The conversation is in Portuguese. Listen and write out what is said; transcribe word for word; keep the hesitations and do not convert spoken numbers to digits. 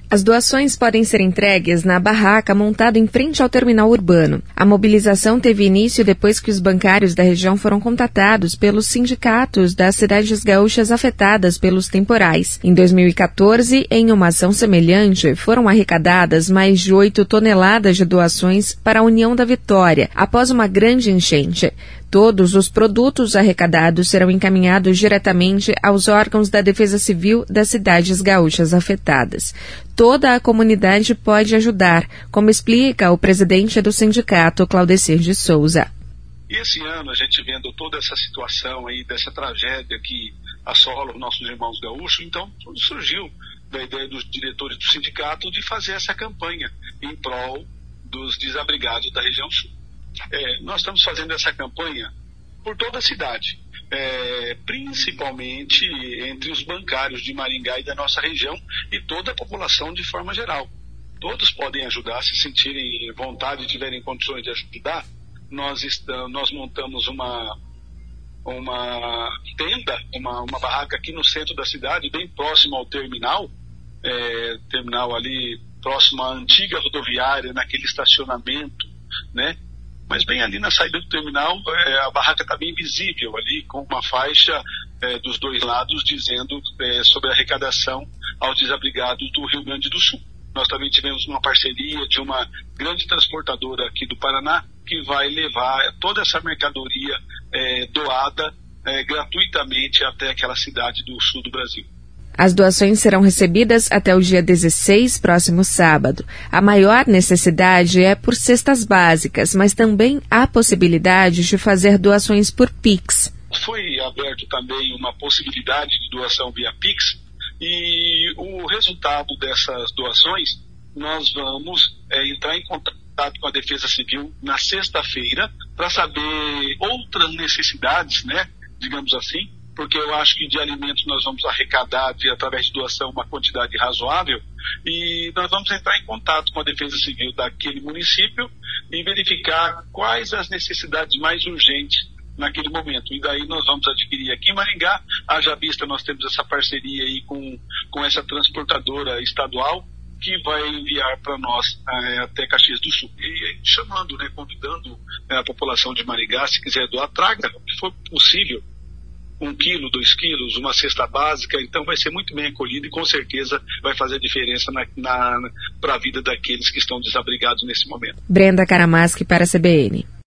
As doações podem ser entregues na barraca montada em frente ao terminal urbano. A mobilização teve início depois que os bancários da região foram contatados pelos sindicatos das cidades gaúchas afetadas pelos temporais. Em dois mil e quatorze, em uma ação semelhante, foram arrecadadas mais de oito toneladas de doações para a União da Vitória, após uma grande enchente. Todos os produtos arrecadados serão encaminhados diretamente aos órgãos da Defesa Civil das cidades gaúchas afetadas. Toda a comunidade pode ajudar, como explica o presidente do sindicato, Claudecir de Souza. E esse ano, a gente vendo toda essa situação aí, dessa tragédia que assola os nossos irmãos gaúchos, então surgiu da ideia dos diretores do sindicato de fazer essa campanha em prol dos desabrigados da região sul. É, nós estamos fazendo essa campanha por toda a cidade, é, principalmente entre os bancários de Maringá e da nossa região e toda a população de forma geral. Todos podem ajudar, se sentirem vontade e tiverem condições de ajudar. Nós, estamos, nós montamos uma, uma tenda, uma, uma barraca aqui no centro da cidade, bem próximo ao terminal, é, terminal ali próximo à antiga rodoviária, naquele estacionamento, né? Mas bem ali na saída do terminal, é, a barraca está bem visível ali, com uma faixa é, dos dois lados dizendo é, sobre a arrecadação aos desabrigados do Rio Grande do Sul. Nós também tivemos uma parceria de uma grande transportadora aqui do Paraná, que vai levar toda essa mercadoria é, doada é, gratuitamente até aquela cidade do sul do Brasil. As doações serão recebidas até o dia dezesseis, próximo sábado. A maior necessidade é por cestas básicas, mas também há possibilidade de fazer doações por Pix. Foi aberto também uma possibilidade de doação via Pix e o resultado dessas doações, nós vamos é, entrar em contato com a Defesa Civil na sexta-feira para saber outras necessidades, né, digamos assim, porque eu acho que de alimentos nós vamos arrecadar, de, através de doação, uma quantidade razoável, e nós vamos entrar em contato com a Defesa Civil daquele município e verificar quais as necessidades mais urgentes naquele momento. E daí nós vamos adquirir aqui em Maringá, haja vista nós temos essa parceria aí com, com essa transportadora estadual, que vai enviar para nós é, até Caxias do Sul. E chamando, né, convidando é, a população de Maringá, se quiser doar, traga o que for possível. Um quilo, dois quilos, uma cesta básica, então vai ser muito bem acolhido e com certeza vai fazer diferença na, na, para a vida daqueles que estão desabrigados nesse momento. Brenda Karamaschi para a C B N.